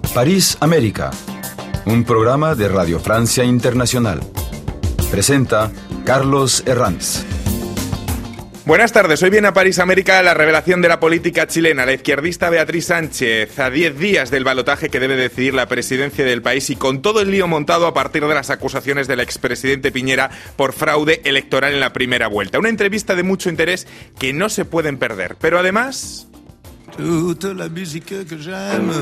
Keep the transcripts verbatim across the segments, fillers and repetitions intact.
París, América, un programa de Radio Francia Internacional. Presenta Carlos Herranz. Buenas tardes, hoy viene a París, América, la revelación de la política chilena. La izquierdista Beatriz Sánchez, a diez días del balotaje que debe decidir la presidencia del país y con todo el lío montado a partir de las acusaciones del expresidente Piñera por fraude electoral en la primera vuelta. Una entrevista de mucho interés que no se pueden perder, pero además... Toute la musique que j'aime,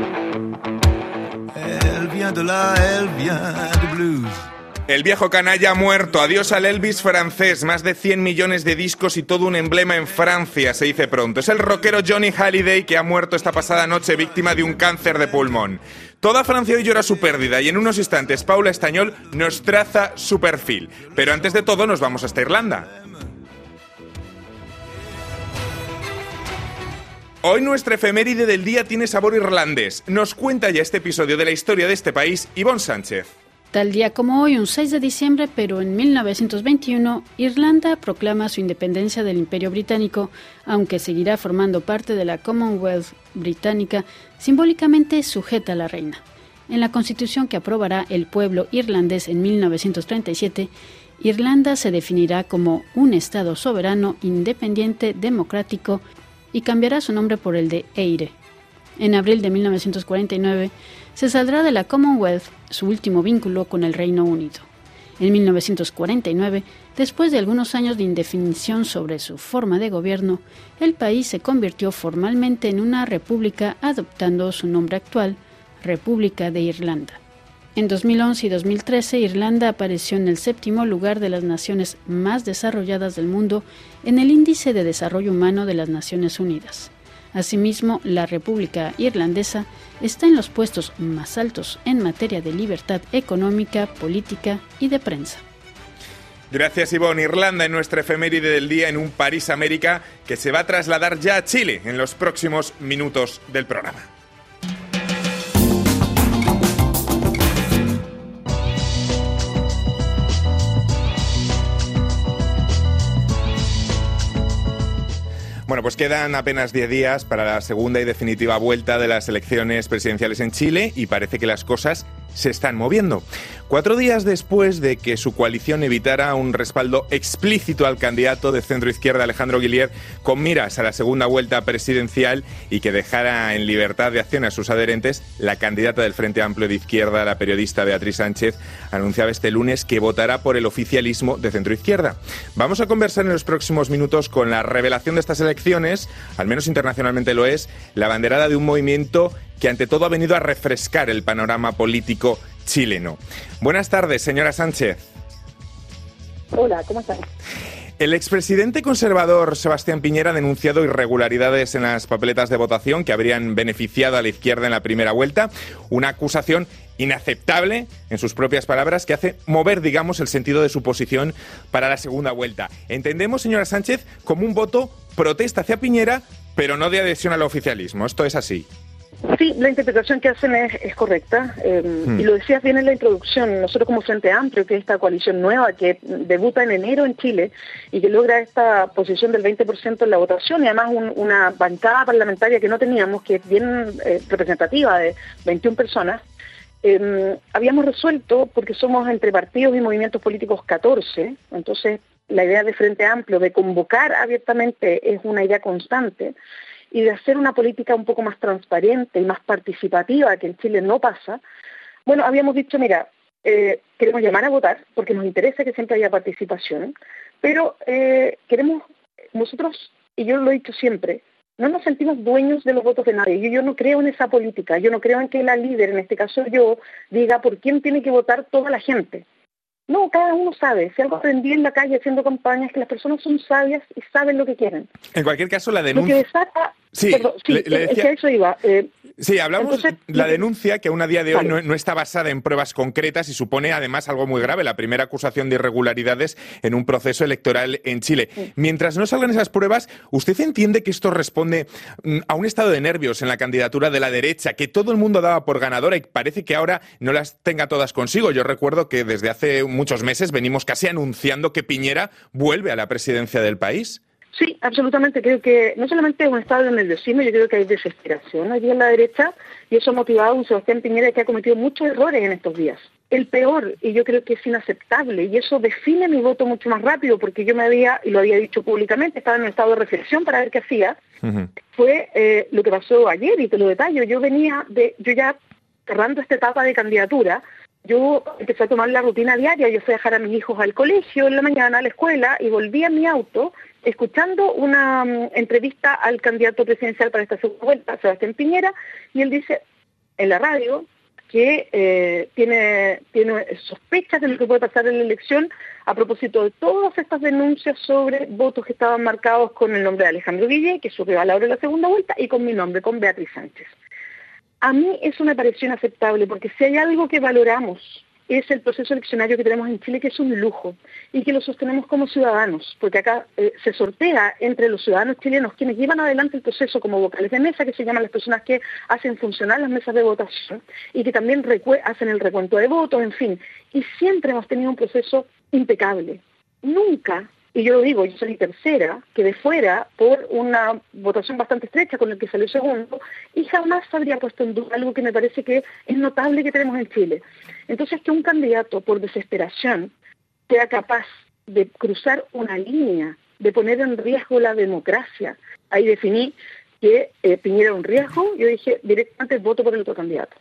elle vient de là, elle vient de blues. El viejo canalla ha muerto. Adiós al Elvis francés. Más de cien millones de discos y todo un emblema en Francia, se dice pronto. Es el rockero Johnny Hallyday que ha muerto esta pasada noche víctima de un cáncer de pulmón. Toda Francia hoy llora su pérdida y en unos instantes Paula Estañol nos traza su perfil. Pero antes de todo nos vamos hasta Irlanda. Hoy nuestra efeméride del día tiene sabor irlandés. Nos cuenta ya este episodio de la historia de este país Ivonne Sánchez. Tal día como hoy, un seis de diciembre, pero en mil novecientos veintiuno, Irlanda proclama su independencia del Imperio Británico, aunque seguirá formando parte de la Commonwealth británica, simbólicamente sujeta a la reina. En la constitución que aprobará el pueblo irlandés en mil novecientos treinta y siete, Irlanda se definirá como un Estado soberano, independiente, democrático y cambiará su nombre por el de Éire. En abril de mil novecientos cuarenta y nueve, se saldrá de la Commonwealth, su último vínculo con el Reino Unido. En mil novecientos cuarenta y nueve, después de algunos años de indefinición sobre su forma de gobierno, el país se convirtió formalmente en una república adoptando su nombre actual, República de Irlanda. En dos mil once y dos mil trece, Irlanda apareció en el séptimo lugar de las naciones más desarrolladas del mundo en el Índice de Desarrollo Humano de las Naciones Unidas. Asimismo, la República Irlandesa está en los puestos más altos en materia de libertad económica, política y de prensa. Gracias, Ivonne. Irlanda en nuestra efeméride del día en un París, América, que se va a trasladar ya a Chile en los próximos minutos del programa. Bueno, pues quedan apenas diez días para la segunda y definitiva vuelta de las elecciones presidenciales en Chile y parece que las cosas se están moviendo. Cuatro días después de que su coalición evitara un respaldo explícito al candidato de centro-izquierda Alejandro Guillier con miras a la segunda vuelta presidencial y que dejara en libertad de acción a sus adherentes, la candidata del Frente Amplio de Izquierda, la periodista Beatriz Sánchez, anunciaba este lunes que votará por el oficialismo de centro-izquierda. Vamos a conversar en los próximos minutos con la revelación de estas elecciones, al menos internacionalmente lo es, la banderada de un movimiento que ante todo ha venido a refrescar el panorama político chileno. Buenas tardes, señora Sánchez. Hola, ¿cómo estás? El expresidente conservador Sebastián Piñera ha denunciado irregularidades en las papeletas de votación que habrían beneficiado a la izquierda en la primera vuelta, una acusación inaceptable, en sus propias palabras, que hace mover, digamos, el sentido de su posición para la segunda vuelta. Entendemos, señora Sánchez, como un voto protesta hacia Piñera, pero no de adhesión al oficialismo. ¿Esto es así? Sí, la interpretación que hacen es, es correcta, eh, hmm. y lo decías bien en la introducción. Nosotros como Frente Amplio, que es esta coalición nueva que debuta en enero en Chile y que logra esta posición del veinte por ciento en la votación y además un, una bancada parlamentaria que no teníamos, que es bien eh, representativa de veintiuna personas, eh, habíamos resuelto, porque somos entre partidos y movimientos políticos catorce, entonces la idea de Frente Amplio de convocar abiertamente es una idea constante, y de hacer una política un poco más transparente y más participativa, que en Chile no pasa. Bueno, habíamos dicho, mira, eh, queremos llamar a votar, porque nos interesa que siempre haya participación, pero eh, queremos, nosotros, y yo lo he dicho siempre, no nos sentimos dueños de los votos de nadie. Yo, yo no creo en esa política, yo no creo en que la líder, en este caso yo, diga por quién tiene que votar toda la gente. No, cada uno sabe. Si algo aprendí en la calle haciendo campañas, que las personas son sabias y saben lo que quieren. En cualquier caso, la denuncia... Lo que desata... Sí, Perdón, sí le, le decía... es que a eso iba. Eh, Sí, hablamos Entonces, de la denuncia que aún a día de hoy vale. no, no está basada en pruebas concretas y supone además algo muy grave, la primera acusación de irregularidades en un proceso electoral en Chile. Sí. Mientras no salgan esas pruebas, ¿usted entiende que esto responde a un estado de nervios en la candidatura de la derecha, que todo el mundo daba por ganadora y parece que ahora no las tenga todas consigo? Yo recuerdo que desde hace muchos meses venimos casi anunciando que Piñera vuelve a la presidencia del país. Sí, absolutamente. Creo que no solamente es un estado de nerviosismo, yo creo que hay desesperación hoy día en la derecha, y eso ha motivado a un Sebastián Piñera que ha cometido muchos errores en estos días. El peor, y yo creo que es inaceptable, y eso define mi voto mucho más rápido, porque yo me había, y lo había dicho públicamente, estaba en un estado de reflexión para ver qué hacía, uh-huh. fue eh, lo que pasó ayer, y te lo detallo. Yo venía de, yo ya cerrando esta etapa de candidatura, yo empecé a tomar la rutina diaria. Yo fui a dejar a mis hijos al colegio en la mañana, a la escuela, y volví a mi auto escuchando una um, entrevista al candidato presidencial para esta segunda vuelta, Sebastián Piñera, y él dice en la radio que eh, tiene, tiene sospechas de lo que puede pasar en la elección a propósito de todas estas denuncias sobre votos que estaban marcados con el nombre de Alejandro Guillé, que es su rival ahora en la segunda vuelta, y con mi nombre, con Beatriz Sánchez. A mí eso me pareció inaceptable, porque si hay algo que valoramos es el proceso eleccionario que tenemos en Chile, que es un lujo, y que lo sostenemos como ciudadanos, porque acá eh, se sortea entre los ciudadanos chilenos quienes llevan adelante el proceso como vocales de mesa, que se llaman las personas que hacen funcionar las mesas de votación, y que también recue- hacen el recuento de votos, en fin, y siempre hemos tenido un proceso impecable. Nunca, y yo lo digo, yo soy tercera, quedé fuera por una votación bastante estrecha con el que salió segundo, y jamás habría puesto en duda algo que me parece que es notable que tenemos en Chile. Entonces, que un candidato por desesperación sea capaz de cruzar una línea, de poner en riesgo la democracia, ahí definí que eh, Piñera era un riesgo, yo dije directamente voto por el otro candidato.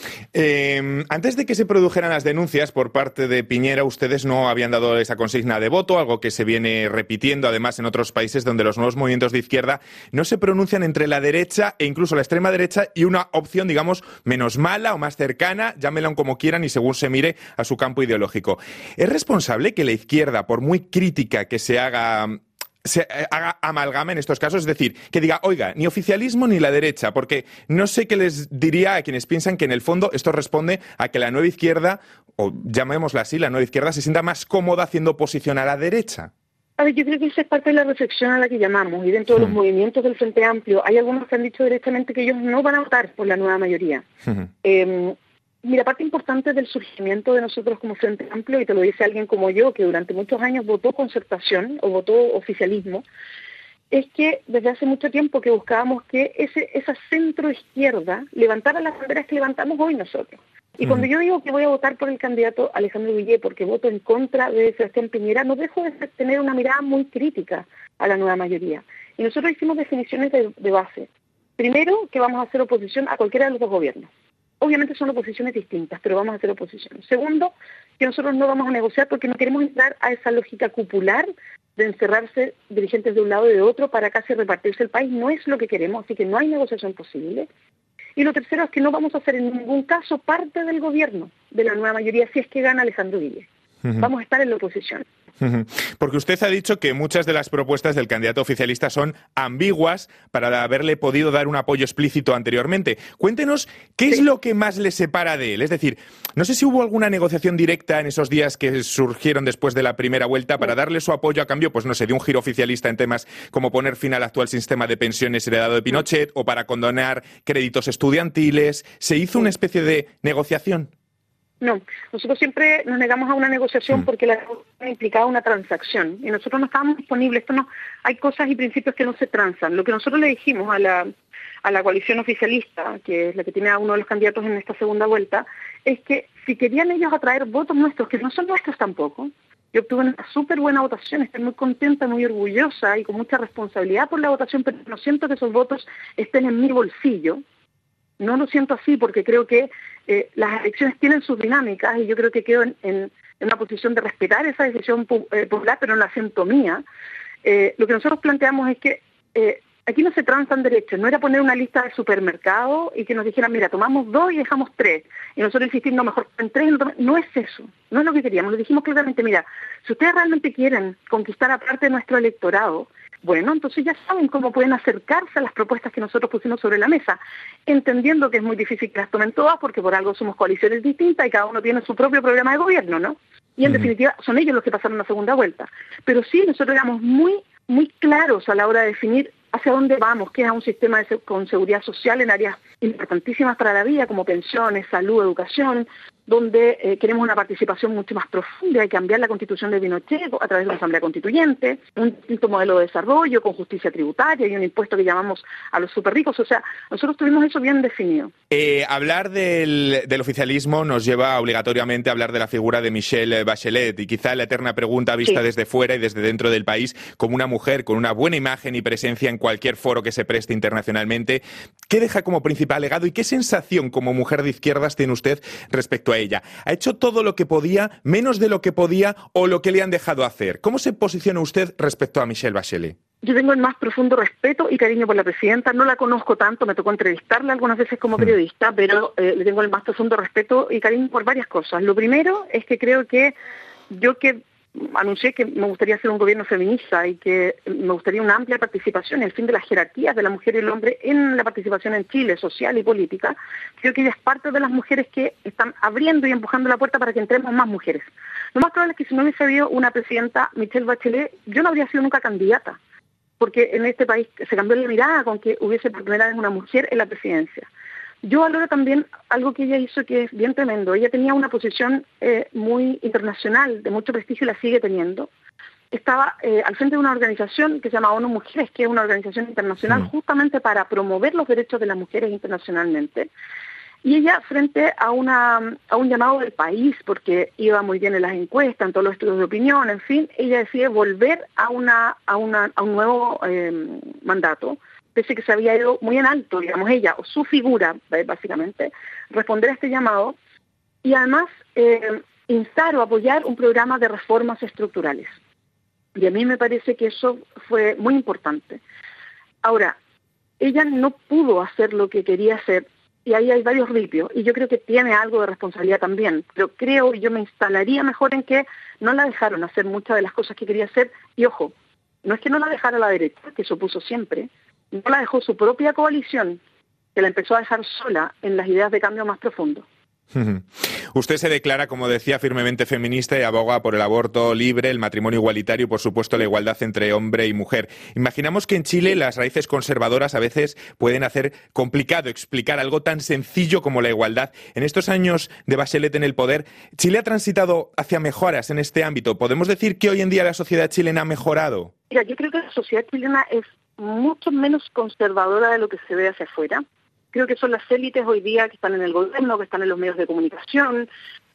Eh, antes de que se produjeran las denuncias por parte de Piñera, ustedes no habían dado esa consigna de voto, algo que se viene repitiendo además en otros países donde los nuevos movimientos de izquierda no se pronuncian entre la derecha e incluso la extrema derecha y una opción, digamos, menos mala o más cercana, llámenla como quieran y según se mire a su campo ideológico. ¿Es responsable que la izquierda, por muy crítica que se haga... se haga amalgama en estos casos, es decir, que diga, oiga, ni oficialismo ni la derecha, porque no sé qué les diría a quienes piensan que en el fondo esto responde a que la nueva izquierda, o llamémosla así, la nueva izquierda se sienta más cómoda haciendo oposición a la derecha? A ver, yo creo que esa es parte de la reflexión a la que llamamos, y dentro de los hmm. movimientos del Frente Amplio hay algunos que han dicho directamente que ellos no van a votar por la nueva mayoría. Hmm. Eh, Mira, parte importante del surgimiento de nosotros como Frente Amplio, y te lo dice alguien como yo, que durante muchos años votó concertación o votó oficialismo, es que desde hace mucho tiempo que buscábamos que ese esa centro-izquierda levantara las banderas que levantamos hoy nosotros. Y uh-huh. cuando yo digo que voy a votar por el candidato Alejandro Guillé porque voto en contra de Sebastián Piñera, no dejo de tener una mirada muy crítica a la nueva mayoría. Y nosotros hicimos definiciones de, de base. Primero, que vamos a hacer oposición a cualquiera de los dos gobiernos. Obviamente son oposiciones distintas, pero vamos a hacer oposición. Segundo, que nosotros no vamos a negociar porque no queremos entrar a esa lógica cupular de encerrarse dirigentes de un lado y de otro para casi repartirse el país. No es lo que queremos, así que no hay negociación posible. Y lo tercero es que no vamos a hacer en ningún caso parte del gobierno de la nueva mayoría si es que gana Alejandro Guillé. Uh-huh. Vamos a estar en la oposición. Porque usted ha dicho que muchas de las propuestas del candidato oficialista son ambiguas para haberle podido dar un apoyo explícito anteriormente. Cuéntenos qué es lo que más le separa de él. Es decir, no sé si hubo alguna negociación directa en esos días que surgieron después de la primera vuelta para darle su apoyo a cambio, pues no sé, de un giro oficialista en temas como poner fin al actual sistema de pensiones heredado de Pinochet o para condonar créditos estudiantiles. ¿Se hizo una especie de negociación? No, nosotros siempre nos negamos a una negociación mm. porque la negociación implicaba una transacción y nosotros no estábamos disponibles. Esto no, hay cosas y principios que no se transan. Lo que nosotros le dijimos a la a la coalición oficialista, que es la que tiene a uno de los candidatos en esta segunda vuelta, es que si querían ellos atraer votos nuestros, que no son nuestros tampoco, yo obtuve una súper buena votación, estoy muy contenta, muy orgullosa y con mucha responsabilidad por la votación, pero no siento que esos votos estén en mi bolsillo. No lo siento así porque creo que eh, las elecciones tienen sus dinámicas y yo creo que quedo en, en, en una posición de respetar esa decisión pu- eh, popular, pero no la siento mía. Eh, lo que nosotros planteamos es que eh, aquí no se transan derechos, no era poner una lista de supermercado y que nos dijeran, mira, tomamos dos y dejamos tres, y nosotros insistir, no, mejor en tres, no, no es eso, no es lo que queríamos. Le dijimos claramente, mira, si ustedes realmente quieren conquistar a parte de nuestro electorado, bueno, entonces ya saben cómo pueden acercarse a las propuestas que nosotros pusimos sobre la mesa, entendiendo que es muy difícil que las tomen todas porque por algo somos coaliciones distintas y cada uno tiene su propio programa de gobierno, ¿no? Y en uh-huh. definitiva son ellos los que pasaron la segunda vuelta. Pero sí, nosotros éramos muy, muy claros a la hora de definir hacia dónde vamos, que es a un sistema de, con seguridad social en áreas importantísimas para la vida, como pensiones, salud, educación, donde eh, queremos una participación mucho más profunda, hay que cambiar la Constitución de Pinochet a través de una Asamblea Constituyente, un distinto modelo de desarrollo con justicia tributaria y un impuesto que llamamos a los superricos. O sea, nosotros tuvimos eso bien definido. Eh, hablar del, del oficialismo nos lleva obligatoriamente a hablar de la figura de Michelle Bachelet y quizá la eterna pregunta vista sí. desde fuera y desde dentro del país, como una mujer con una buena imagen y presencia en cualquier foro que se preste internacionalmente, ¿qué deja como principal legado y qué sensación como mujer de izquierdas tiene usted respecto a ella? ¿Ha hecho todo lo que podía, menos de lo que podía o lo que le han dejado hacer? ¿Cómo se posiciona usted respecto a Michelle Bachelet? Yo tengo el más profundo respeto y cariño por la presidenta. No la conozco tanto, me tocó entrevistarla algunas veces como periodista, pero eh, le tengo el más profundo respeto y cariño por varias cosas. Lo primero es que creo que yo que anuncié que me gustaría hacer un gobierno feminista y que me gustaría una amplia participación, el fin de las jerarquías de la mujer y el hombre en la participación en Chile, social y política. Creo que ella es parte de las mujeres que están abriendo y empujando la puerta para que entremos más mujeres. Lo más probable es que si no hubiese habido una presidenta, Michelle Bachelet, yo no habría sido nunca candidata, porque en este país se cambió la mirada con que hubiese por primera vez una mujer en la presidencia. Yo valoro también algo que ella hizo que es bien tremendo. Ella tenía una posición eh, muy internacional, de mucho prestigio, y la sigue teniendo. Estaba eh, al frente de una organización que se llama ONU Mujeres, que es una organización internacional mm. justamente para promover los derechos de las mujeres internacionalmente. Y ella, frente a una a un llamado del país, porque iba muy bien en las encuestas, en todos los estudios de opinión, en fin, ella decide volver a una a una a un nuevo eh, mandato, pese que se había ido muy en alto, digamos, ella, o su figura, básicamente, responder a este llamado, y además eh, instar o apoyar un programa de reformas estructurales. Y a mí me parece que eso fue muy importante. Ahora, ella no pudo hacer lo que quería hacer, y ahí hay varios ripios, y yo creo que tiene algo de responsabilidad también, pero creo, y yo me instalaría mejor en que no la dejaron hacer muchas de las cosas que quería hacer, y ojo, no es que no la dejara la derecha, que eso puso siempre, no la dejó su propia coalición, que la empezó a dejar sola en las ideas de cambio más profundo. Usted se declara, como decía, firmemente feminista y aboga por el aborto libre, el matrimonio igualitario y, por supuesto, la igualdad entre hombre y mujer. Imaginamos que en Chile las raíces conservadoras a veces pueden hacer complicado explicar algo tan sencillo como la igualdad. En estos años de Bachelet en el poder, ¿Chile ha transitado hacia mejoras en este ámbito? ¿Podemos decir que hoy en día la sociedad chilena ha mejorado? Mira, yo creo que la sociedad chilena es mucho menos conservadora de lo que se ve hacia afuera. Creo que son las élites hoy día que están en el gobierno, que están en los medios de comunicación,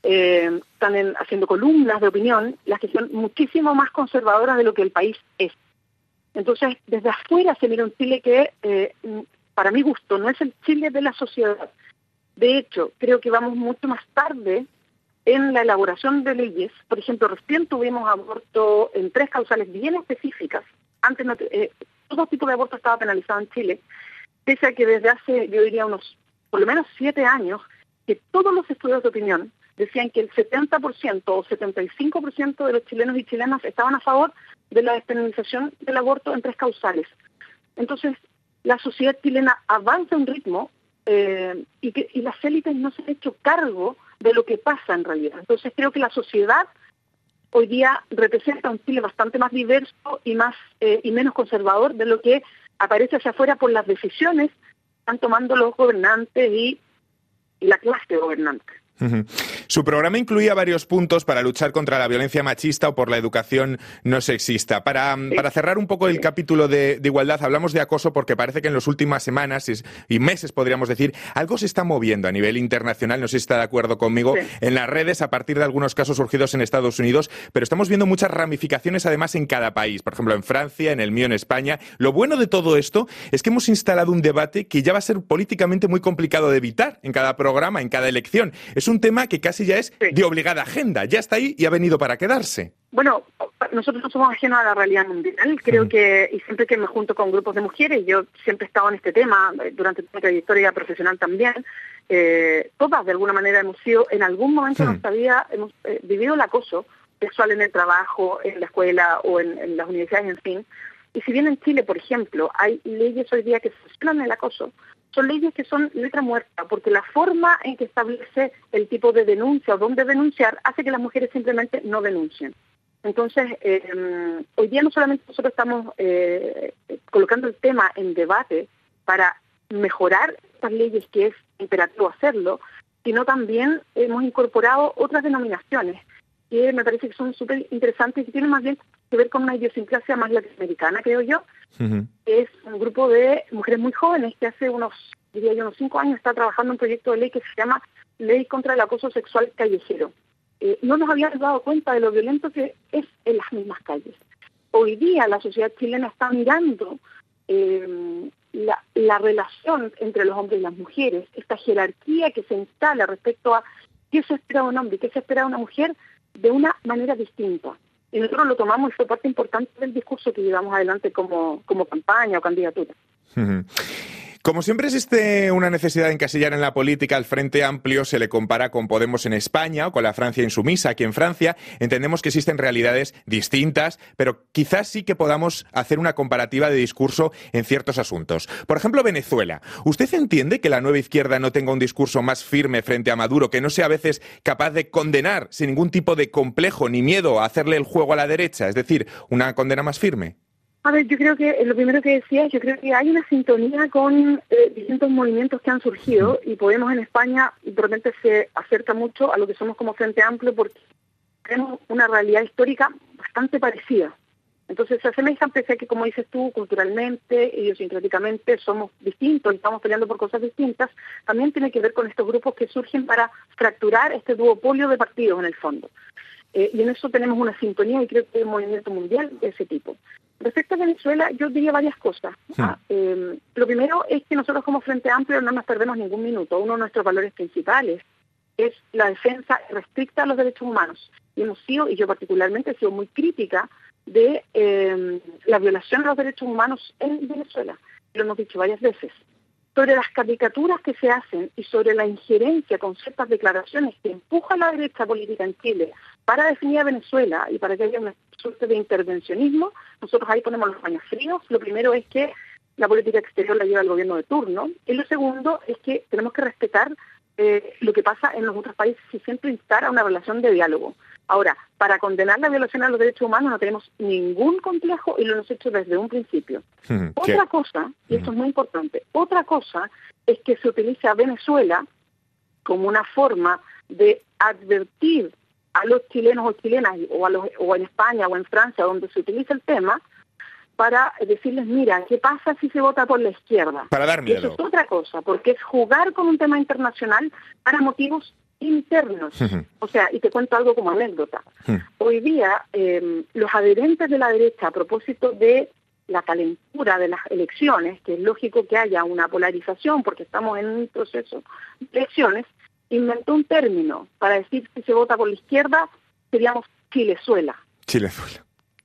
eh, están en, haciendo columnas de opinión, las que son muchísimo más conservadoras de lo que el país es. Entonces, desde afuera se mira un Chile que, eh, para mi gusto, no es el Chile de la sociedad. De hecho, creo que vamos mucho más tarde en la elaboración de leyes. Por ejemplo, recién tuvimos aborto en tres causales bien específicas. Antes no, eh, todo tipo de aborto estaba penalizado en Chile, pese a que desde hace, yo diría, unos por lo menos siete años, que todos los estudios de opinión decían que el setenta por ciento o setenta y cinco por ciento de los chilenos y chilenas estaban a favor de la despenalización del aborto en tres causales. Entonces, la sociedad chilena avanza a un ritmo eh, y, que, y las élites no se han hecho cargo de lo que pasa en realidad. Entonces, creo que la sociedad hoy día representa un Chile bastante más diverso y más eh, y menos conservador de lo que aparece hacia afuera por las decisiones que están tomando los gobernantes y, y la clase gobernante. Uh-huh. Su programa incluía varios puntos para luchar contra la violencia machista o por la educación no sexista. Para, sí. para cerrar un poco el sí. capítulo de, de igualdad, hablamos de acoso porque parece que en las últimas semanas y, y meses, podríamos decir, algo se está moviendo a nivel internacional, no sé si está de acuerdo conmigo, sí. en las redes a partir de algunos casos surgidos en Estados Unidos, pero estamos viendo muchas ramificaciones además en cada país, por ejemplo en Francia, en el mío en España. Lo bueno de todo esto es que hemos instalado un debate que ya va a ser políticamente muy complicado de evitar en cada programa, en cada elección. Es un tema que casi ya es sí. de obligada agenda, ya está ahí y ha venido para quedarse. Bueno, nosotros no somos ajenos a la realidad mundial, creo uh-huh. que, y siempre que me junto con grupos de mujeres, yo siempre he estado en este tema, durante mi trayectoria profesional también, eh, todas de alguna manera hemos sido, en algún momento uh-huh. de nuestra vida, hemos eh, vivido el acoso sexual en el trabajo, en la escuela o en, en las universidades, en fin. Y si bien en Chile, por ejemplo, hay leyes hoy día que sancionan el acoso, son leyes que son letra muerta, porque la forma en que establece el tipo de denuncia o dónde denunciar hace que las mujeres simplemente no denuncien. Entonces, eh, hoy día no solamente nosotros estamos eh, colocando el tema en debate para mejorar estas leyes, que es imperativo hacerlo, sino también hemos incorporado otras denominaciones que me parece que son súper interesantes y tienen más bien que ver con una idiosincrasia más latinoamericana, creo yo. Uh-huh. Es un grupo de mujeres muy jóvenes que hace unos, diría yo, unos cinco años está trabajando en un proyecto de ley que se llama Ley contra el Acoso Sexual Callejero. Eh, no nos habíamos dado cuenta de lo violento que es en las mismas calles. Hoy día la sociedad chilena está mirando eh, la, la relación entre los hombres y las mujeres, esta jerarquía que se instala respecto a qué se espera de un hombre y qué se espera de una mujer de una manera distinta. Y nosotros lo tomamos y fue parte importante del discurso que llevamos adelante como, como campaña o candidatura. Uh-huh. Como siempre existe una necesidad de encasillar en la política, al Frente Amplio se le compara con Podemos en España o con la Francia insumisa. Aquí en Francia entendemos que existen realidades distintas, pero quizás sí que podamos hacer una comparativa de discurso en ciertos asuntos. Por ejemplo, Venezuela. ¿Usted entiende que la nueva izquierda no tenga un discurso más firme frente a Maduro, que no sea a veces capaz de condenar sin ningún tipo de complejo ni miedo a hacerle el juego a la derecha? Es decir, una condena más firme. A ver, yo creo que lo primero que decía, yo creo que hay una sintonía con eh, distintos movimientos que han surgido y Podemos en España de repente se acerca mucho a lo que somos como Frente Amplio porque tenemos una realidad histórica bastante parecida. Entonces se asemejan, pese a que, como dices tú, culturalmente, idiosincráticamente somos distintos y estamos peleando por cosas distintas, también tiene que ver con estos grupos que surgen para fracturar este duopolio de partidos en el fondo. Eh, y en eso tenemos una sintonía y creo que hay un movimiento mundial de ese tipo. Respecto a Venezuela, yo diría varias cosas. Sí. Ah, eh, lo primero es que nosotros como Frente Amplio no nos perdemos ningún minuto. Uno de nuestros valores principales es la defensa restricta a los derechos humanos. Y hemos sido, y yo particularmente he sido muy crítica de eh, la violación de los derechos humanos en Venezuela. Lo hemos dicho varias veces. Sobre las caricaturas que se hacen y sobre la injerencia con ciertas declaraciones que empuja la derecha política en Chile para definir a Venezuela y para que haya una suerte de intervencionismo, nosotros ahí ponemos los paños fríos. Lo primero es que la política exterior la lleva el gobierno de turno y lo segundo es que tenemos que respetar eh, lo que pasa en los otros países y siempre instar a una relación de diálogo. Ahora, para condenar la violación a los derechos humanos no tenemos ningún complejo y lo hemos hecho desde un principio. Hmm, otra cosa, y esto hmm. es muy importante, otra cosa es que se utilice a Venezuela como una forma de advertir a los chilenos o chilenas, o, a los, o en España o en Francia, donde se utiliza el tema, para decirles, mira, ¿qué pasa si se vota por la izquierda? Para dar miedo. Eso es otra cosa, porque es jugar con un tema internacional para motivos internos. Uh-huh. O sea, y te cuento algo como anécdota. Uh-huh. Hoy día, eh, los adherentes de la derecha, a propósito de la calentura de las elecciones, que es lógico que haya una polarización, porque estamos en un proceso de elecciones, inventó un término para decir que si se vota por la izquierda, seríamos Chilezuela. Chilezuela.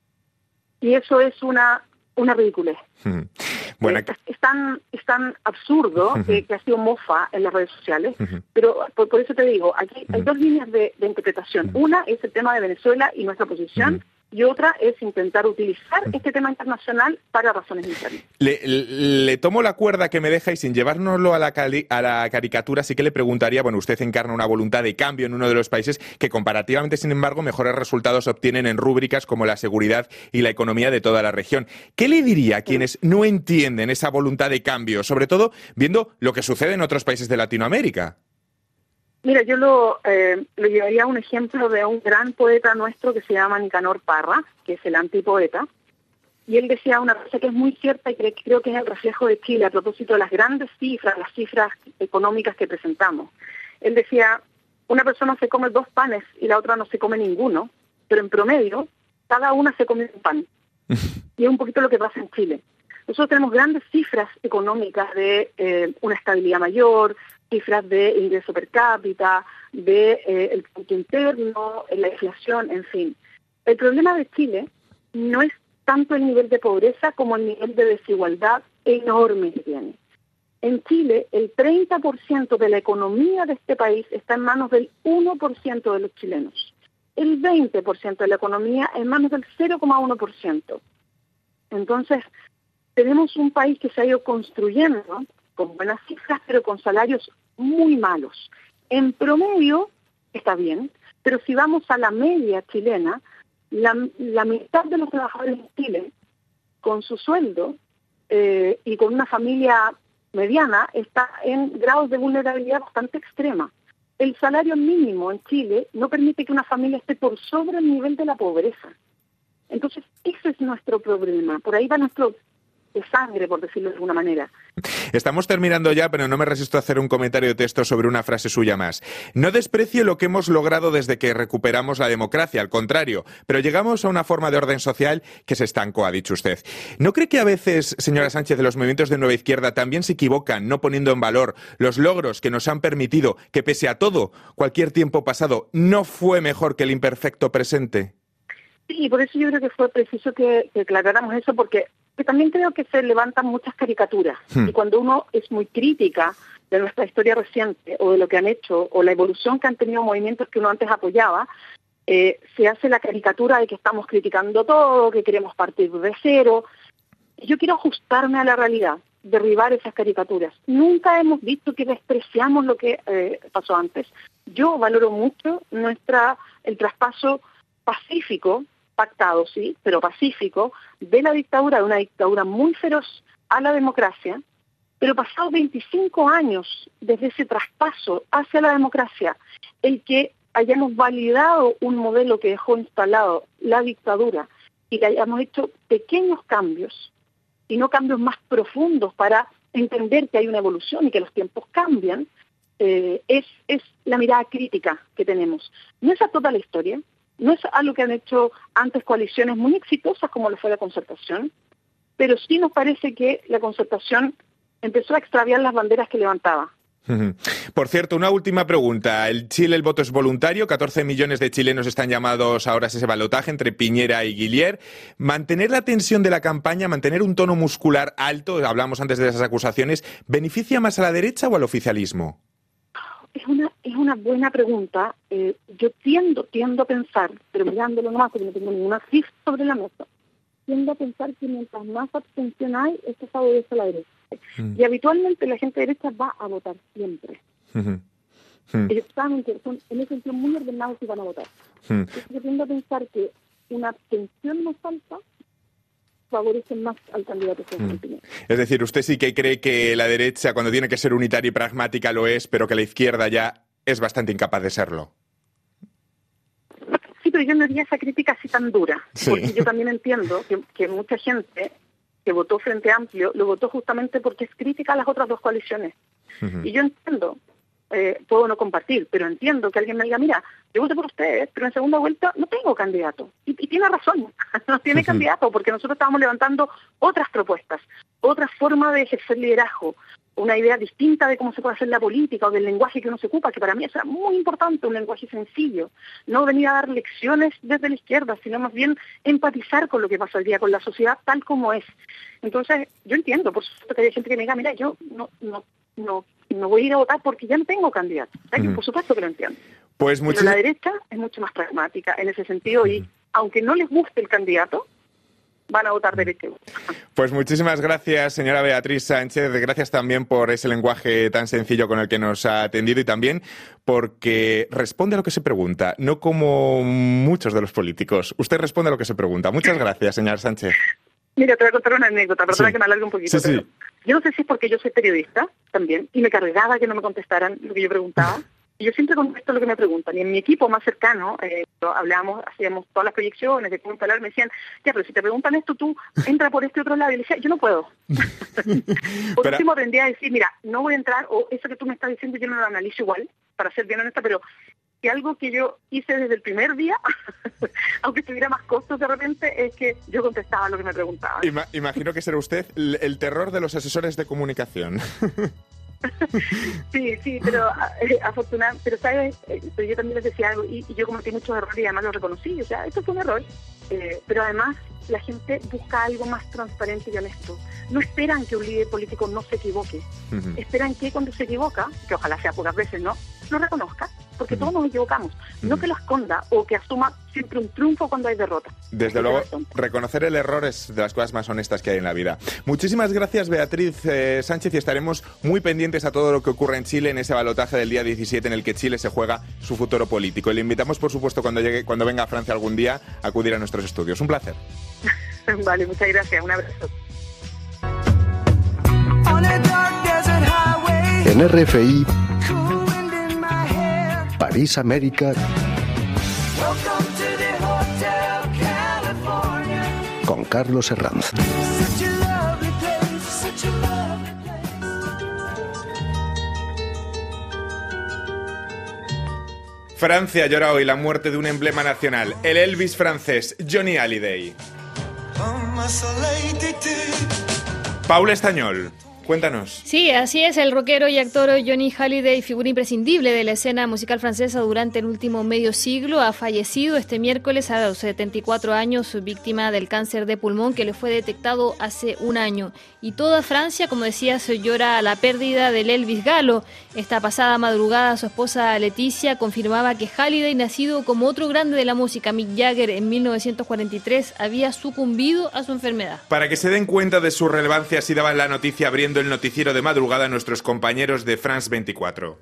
Y eso es una una ridiculez. Hmm. Bueno, es, es, tan, es tan absurdo uh-huh. que, que ha sido mofa en las redes sociales, uh-huh. pero por, por eso te digo, aquí uh-huh. hay dos líneas de, de interpretación. Uh-huh. Una es el tema de Venezuela y nuestra posición, uh-huh. y otra es intentar utilizar uh-huh. este tema internacional para razones internas. Le, le, le tomo la cuerda que me deja y sin llevárnoslo a la, cali, a la caricatura, sí que le preguntaría, bueno, usted encarna una voluntad de cambio en uno de los países que comparativamente, sin embargo, mejores resultados obtienen en rúbricas como la seguridad y la economía de toda la región. ¿Qué le diría a quienes no entienden esa voluntad de cambio, sobre todo viendo lo que sucede en otros países de Latinoamérica? Mira, yo lo, eh, lo llevaría a un ejemplo de un gran poeta nuestro que se llama Nicanor Parra, que es el antipoeta, y él decía una cosa que es muy cierta y que creo que es el reflejo de Chile a propósito de las grandes cifras, las cifras económicas que presentamos. Él decía, una persona se come dos panes y la otra no se come ninguno, pero en promedio cada una se come un pan. Y es un poquito lo que pasa en Chile. Nosotros tenemos grandes cifras económicas de eh, una estabilidad mayor, cifras de ingreso per cápita, de eh, el producto interno, la inflación, en fin. El problema de Chile no es tanto el nivel de pobreza como el nivel de desigualdad enorme que tiene. En Chile, el treinta por ciento de la economía de este país está en manos del uno por ciento de los chilenos. El veinte por ciento de la economía en manos del cero coma uno por ciento. Entonces, tenemos un país que se ha ido construyendo con buenas cifras, pero con salarios muy malos. En promedio está bien, pero si vamos a la media chilena, la, la mitad de los trabajadores en Chile, con su sueldo eh, y con una familia mediana, está en grados de vulnerabilidad bastante extrema. el salario mínimo en Chile no permite que una familia esté por sobre el nivel de la pobreza. Entonces, ese es nuestro problema. Por ahí va nuestro de sangre, por decirlo de alguna manera. Estamos terminando ya, pero no me resisto a hacer un comentario de texto sobre una frase suya más. No desprecio lo que hemos logrado desde que recuperamos la democracia, al contrario, pero llegamos a una forma de orden social que se estancó, ha dicho usted. ¿No cree que a veces, señora Sánchez, los movimientos de nueva izquierda también se equivocan, no poniendo en valor los logros que nos han permitido que, pese a todo, cualquier tiempo pasado no fue mejor que el imperfecto presente? Sí, por eso yo creo que fue preciso que, que aclaráramos eso, porque que también creo que se levantan muchas caricaturas. Hmm. Y cuando uno es muy crítica de nuestra historia reciente o de lo que han hecho o la evolución que han tenido movimientos que uno antes apoyaba, eh, se hace la caricatura de que estamos criticando todo, que queremos partir de cero. Yo quiero ajustarme a la realidad, derribar esas caricaturas. Nunca hemos visto que despreciamos lo que eh, pasó antes. Yo valoro mucho nuestra el traspaso pacífico, pactado, sí, pero pacífico, de la dictadura, de una dictadura muy feroz a la democracia, pero pasados veinticinco años desde ese traspaso hacia la democracia, el que hayamos validado un modelo que dejó instalado la dictadura y que hayamos hecho pequeños cambios, y no cambios más profundos para entender que hay una evolución y que los tiempos cambian, eh, es, es la mirada crítica que tenemos. No es a toda la historia, no es algo que han hecho antes coaliciones muy exitosas como lo fue la Concertación, pero sí nos parece que la Concertación empezó a extraviar las banderas que levantaba. Por cierto, una última pregunta. En Chile el voto es voluntario, catorce millones de chilenos están llamados ahora a ese balotaje entre Piñera y Guillier. ¿Mantener la tensión de la campaña, mantener un tono muscular alto, hablamos antes de esas acusaciones, beneficia más a la derecha o al oficialismo? Es una es una buena pregunta. Eh, yo tiendo tiendo a pensar, pero mirándolo nomás porque no tengo ninguna cifra sobre la mesa, tiendo a pensar que mientras más abstención hay, esto favorece a la derecha. Mm. Y habitualmente la gente derecha va a votar siempre. Mm-hmm. Mm. Ellos saben que son en ese sentido muy ordenados y van a votar. Mm. Entonces yo tiendo a pensar que una abstención más alta favorecen más al candidato que mm. Piñera. Es decir, usted sí que cree que la derecha, cuando tiene que ser unitaria y pragmática, lo es, pero que la izquierda ya es bastante incapaz de serlo. Sí, pero yo no haría esa crítica así tan dura, sí. Porque yo también entiendo que, que mucha gente que votó Frente Amplio lo votó justamente porque es crítica a las otras dos coaliciones. Uh-huh. Y yo entiendo, eh, puedo no compartir, pero entiendo que alguien me diga, mira, yo voté por ustedes, pero en segunda vuelta no tengo candidato. Y, y tiene razón, no tiene uh-huh. candidato, porque nosotros estábamos levantando otras propuestas, otra forma de ejercer liderazgo, una idea distinta de cómo se puede hacer la política o del lenguaje que uno se ocupa, que para mí es muy importante, un lenguaje sencillo. No venir a dar lecciones desde la izquierda, sino más bien empatizar con lo que pasa hoy día, con la sociedad tal como es. Entonces, yo entiendo, por supuesto que hay gente que me diga, mira, yo no no no no voy a ir a votar porque ya no tengo candidato. O sea, uh-huh. Por supuesto que lo entiendo. Pues muchis... Pero la derecha es mucho más pragmática en ese sentido uh-huh. y aunque no les guste el candidato, van a votar derecha. Pues muchísimas gracias, señora Beatriz Sánchez. Gracias también por ese lenguaje tan sencillo con el que nos ha atendido y también porque responde a lo que se pregunta, no como muchos de los políticos. Usted responde a lo que se pregunta. Muchas gracias, señora Sánchez. Mira, te voy a contar una anécdota, perdona sí. que me alargue un poquito. Sí, sí. Yo no sé si es porque yo soy periodista también y me cargaba que no me contestaran lo que yo preguntaba. Y yo siempre contesto lo que me preguntan. Y en mi equipo más cercano, eh, hablábamos, hacíamos todas las proyecciones de cómo hablar, me decían, ya, pero si te preguntan esto, tú entra por este otro lado. Y le decía, yo no puedo. Por pero... último aprendí a decir, mira, no voy a entrar, o eso que tú me estás diciendo yo no lo analizo igual, para ser bien honesta, pero que algo que yo hice desde el primer día, aunque tuviera más costos de repente, es que yo contestaba lo que me preguntaban. Ima- imagino que será usted el, el terror de los asesores de comunicación. Sí, sí, pero eh, afortunadamente, pero sabes, eh, pero yo también les decía algo y, y yo cometí muchos errores y además lo reconocí, o sea, esto fue un error, eh, pero además la gente busca algo más transparente y honesto. No esperan que un líder político no se equivoque, uh-huh. esperan que cuando se equivoca, que ojalá sea pocas veces, ¿no?, lo reconozca, porque uh-huh. todos nos equivocamos, uh-huh. no que lo esconda o que asuma siempre un triunfo cuando hay derrota. Desde luego, reconocer el error es de las cosas más honestas que hay en la vida. Muchísimas gracias, Beatriz eh, Sánchez, y estaremos muy pendientes a todo lo que ocurre en Chile en ese balotaje del día diecisiete en el que Chile se juega su futuro político. Y le invitamos, por supuesto, cuando llegue, cuando venga a Francia algún día, a acudir a nuestros estudios. Un placer. Vale, muchas gracias. Un abrazo. En R F I, París América con Carlos Herranz. Francia llora hoy la muerte de un emblema nacional, el Elvis francés, Johnny Hallyday. Paula Estañol, cuéntanos. Sí, así es, el rockero y actor Johnny Hallyday, figura imprescindible de la escena musical francesa durante el último medio siglo, ha fallecido este miércoles a los setenta y cuatro años, víctima del cáncer de pulmón que le fue detectado hace un año. Y toda Francia, como decías, llora la pérdida del Elvis galo. Esta pasada madrugada su esposa Leticia confirmaba que Hallyday, nacido como otro grande de la música, Mick Jagger, en mil novecientos cuarenta y tres, había sucumbido a su enfermedad. Para que se den cuenta de su relevancia, así daban la noticia abriendo el noticiero de madrugada nuestros compañeros de France veinticuatro.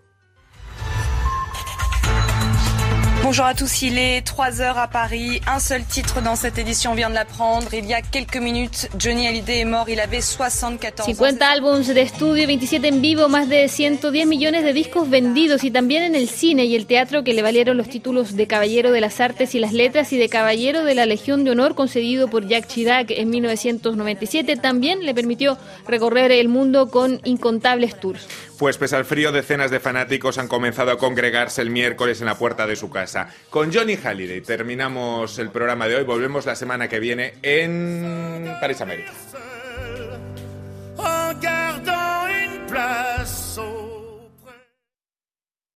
Bonjour à tous, il est trois heures à Paris. Un seul titre dans cette édition, on vient de l'apprendre. Il y a quelques minutes, Johnny Hallyday est mort, il avait soixante-quatorze ans. cincuenta álbumes de estudio, veintisiete en vivo, más de ciento diez millones de discos vendidos, y también en el cine y el teatro, que le valieron los títulos de Caballero de las Artes y las Letras y de Caballero de la Legión de Honor concedido por Jacques Chirac en mil novecientos noventa y siete. También le permitió recorrer el mundo con incontables tours. Pues pese al frío, decenas de fanáticos han comenzado a congregarse el miércoles en la puerta de su casa. Con Johnny Hallyday terminamos el programa de hoy. Volvemos la semana que viene en París América.